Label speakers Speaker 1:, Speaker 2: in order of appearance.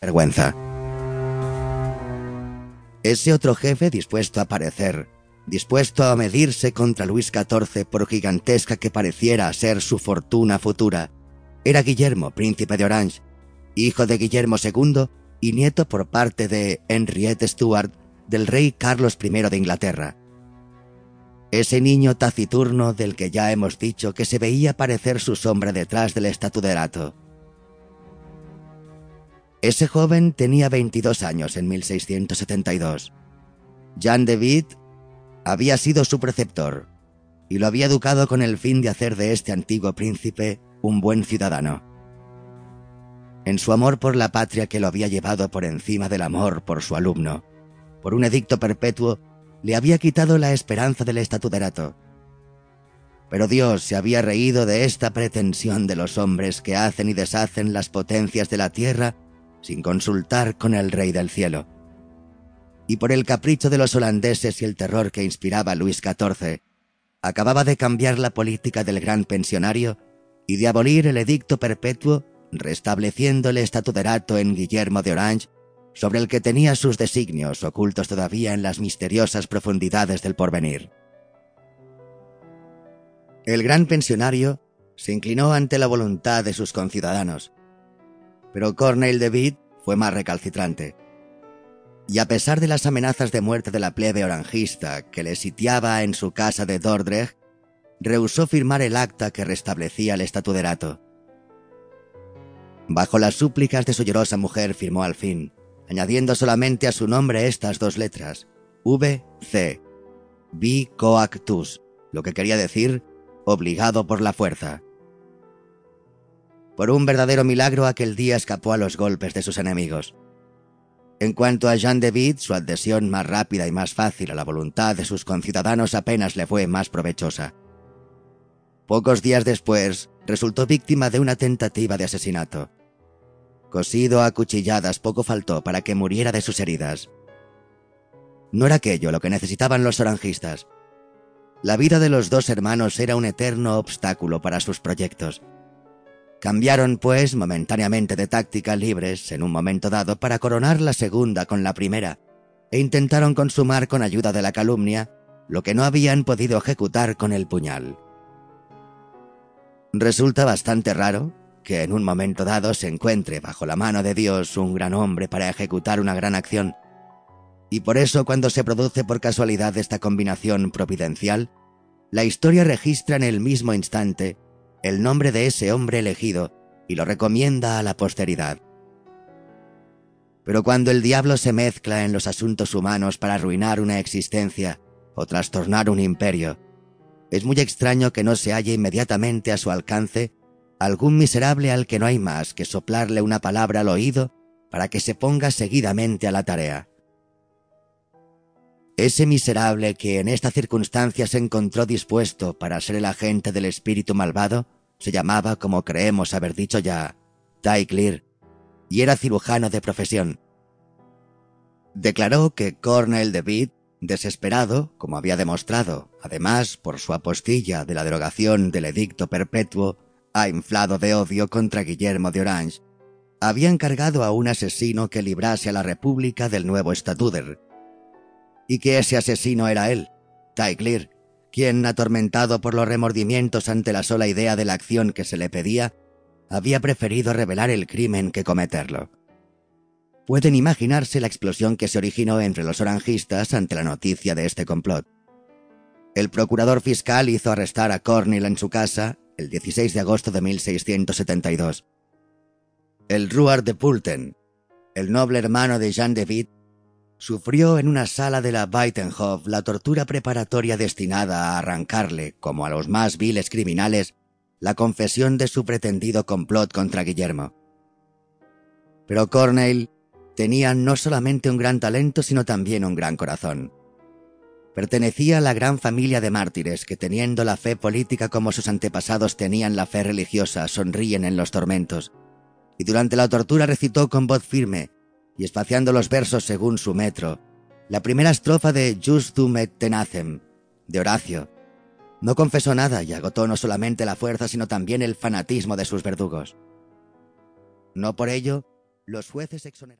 Speaker 1: vergüenza. Ese otro jefe dispuesto a aparecer, dispuesto a medirse contra Luis XIV por gigantesca que pareciera ser su fortuna futura, era Guillermo, príncipe de Orange, hijo de Guillermo II y nieto por parte de Henriette Stuart del rey Carlos I de Inglaterra. Ese niño taciturno del que ya hemos dicho que se veía aparecer su sombra detrás del estatuto. Ese joven tenía 22 años en 1672. Jean de Witt había sido su preceptor y lo había educado con el fin de hacer de este antiguo príncipe un buen ciudadano. En su amor por la patria que lo había llevado por encima del amor por su alumno, por un edicto perpetuo, le había quitado la esperanza del estatuto. Pero Dios se había reído de esta pretensión de los hombres que hacen y deshacen las potencias de la tierra sin consultar con el Rey del Cielo. Y por el capricho de los holandeses y el terror que inspiraba Luis XIV, acababa de cambiar la política del gran pensionario y de abolir el edicto perpetuo, restableciendo el estatuto en Guillermo de Orange, sobre el que tenía sus designios ocultos todavía en las misteriosas profundidades del porvenir. El gran pensionario se inclinó ante la voluntad de sus conciudadanos, pero Corneille de Witt fue más recalcitrante, y a pesar de las amenazas de muerte de la plebe orangista que le sitiaba en su casa de Dordrecht, rehusó firmar el acta que restablecía el estatuto. Bajo las súplicas de su llorosa mujer firmó al fin, añadiendo solamente a su nombre estas dos letras, V.C. Vi coactus, lo que quería decir obligado por la fuerza. Por un verdadero milagro aquel día escapó a los golpes de sus enemigos. En cuanto a Jean de Witt, su adhesión más rápida y más fácil a la voluntad de sus conciudadanos apenas le fue más provechosa. Pocos días después, resultó víctima de una tentativa de asesinato. Cosido a cuchilladas, poco faltó para que muriera de sus heridas. No era aquello lo que necesitaban los orangistas. La vida de los dos hermanos era un eterno obstáculo para sus proyectos. Cambiaron, pues, momentáneamente de tácticas libres en un momento dado para coronar la segunda con la primera, e intentaron consumar con ayuda de la calumnia lo que no habían podido ejecutar con el puñal. Resulta bastante raro que en un momento dado se encuentre bajo la mano de Dios un gran hombre para ejecutar una gran acción, y por eso cuando se produce por casualidad esta combinación providencial, la historia registra en el mismo instante el nombre de ese hombre elegido y lo recomienda a la posteridad. Pero cuando el diablo se mezcla en los asuntos humanos para arruinar una existencia o trastornar un imperio, es muy extraño que no se halle inmediatamente a su alcance algún miserable al que no hay más que soplarle una palabra al oído para que se ponga seguidamente a la tarea. Ese miserable que en esta circunstancia se encontró dispuesto para ser el agente del espíritu malvado se llamaba, como creemos haber dicho ya, Tycler, y era cirujano de profesión. Declaró que Corneille de Witt, desesperado, como había demostrado, además por su apostilla de la derogación del edicto perpetuo, inflado de odio contra Guillermo de Orange, había encargado a un asesino que librase a la República del nuevo estatuto, y que ese asesino era él, Tycler, quien, atormentado por los remordimientos ante la sola idea de la acción que se le pedía, había preferido revelar el crimen que cometerlo. Pueden imaginarse la explosión que se originó entre los orangistas ante la noticia de este complot. El procurador fiscal hizo arrestar a Corneille en su casa el 16 de agosto de 1672. El Ruard de Pulten, el noble hermano de Jean de Witt, sufrió en una sala de la Buitenhof la tortura preparatoria destinada a arrancarle, como a los más viles criminales, la confesión de su pretendido complot contra Guillermo. Pero Corneille tenía no solamente un gran talento, sino también un gran corazón. Pertenecía a la gran familia de mártires que, teniendo la fe política como sus antepasados tenían la fe religiosa, sonríen en los tormentos, y durante la tortura recitó con voz firme, y espaciando los versos según su metro, la primera estrofa de Justum et tenacem, de Horacio. No confesó nada y agotó no solamente la fuerza, sino también el fanatismo de sus verdugos. No por ello Los jueces exoneraron